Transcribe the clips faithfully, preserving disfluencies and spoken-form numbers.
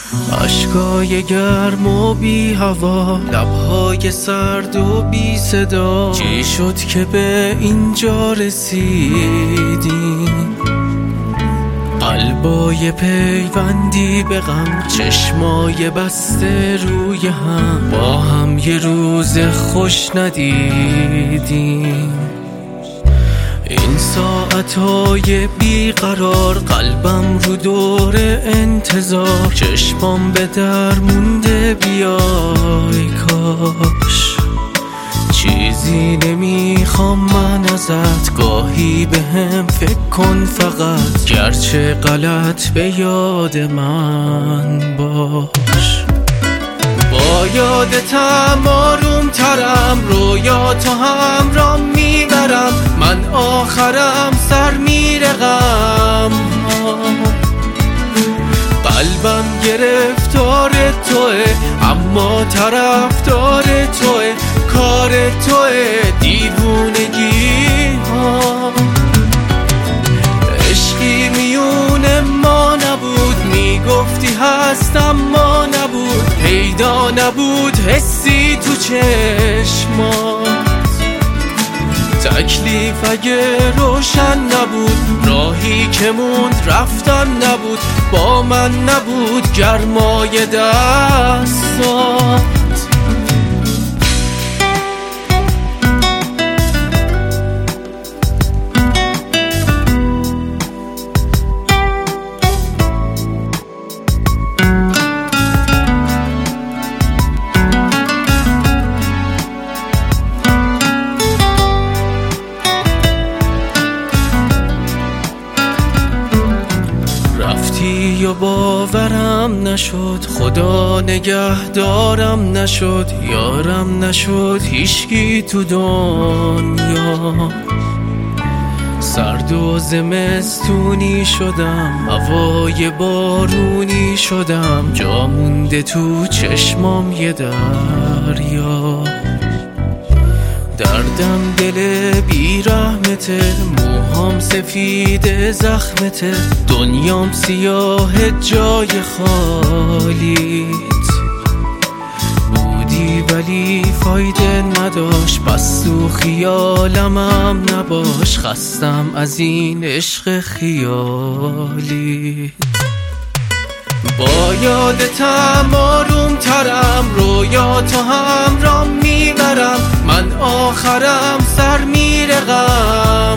اشکای گرم و بی هوا، لبهای سرد و بی صدا، چی شد که به اینجا رسیدیم؟ قلبای پیوندی به غم، چشمای بسته روی هم، با هم یه روز خوش ندیدیم. این ساعتهای بیقرار، قلبم رو دور انتظار، چشمام به در مونده بیای کاش. چیزی نمیخوام من ازت، گاهی به هم فکر کن فقط، گرچه غلط به یاد من باش. با یادتم آروم ترم، رویاتو همرام میبرم، من آخرم سر میره غم. قلبم گرفتار توه، اما طرفدار توه، کار توه دیوونگی ها. عشقی میون ما نبود، میگفتی هستم ما نبود، پیدا نبود حسی تو چشمات. تکلیف اگه روشن نبود، راهی که موند رفتن نبود، با من نبود گرمای دستات. یا باورم نشد، خدا نگهدارم نشد، یارم نشد هیچکی تو دنیا. سرد و زمستونی شدم، هوای بارونی شدم، جا مونده تو چشمام یه دریا. دردم دل بی رحمته، موهام سفید زخمته، دنیام سیاه جای خالیت. بودی ولی فایده نداشت، پس تو خیالمم نباش، خستم از این عشق خیالیت. با یادتم آروم ترم، رویاتو همرام میبرم، من آخرم سر میره غم.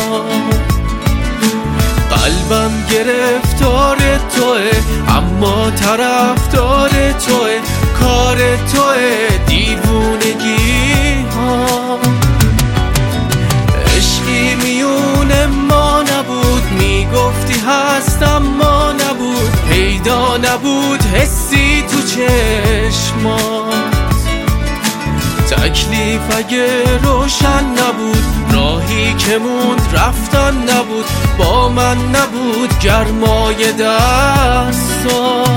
قلبم گرفتار توه، اما طرفدار توه، کار توه دیوونگی ها. عشقی میون ما نبود، میگفتی هستم ما نبود، پیدا نبود حسی تو چشمات. تکلیف اگه روشن نبود، راهی که موند رفتن نبود، با من نبود گرمای دستات.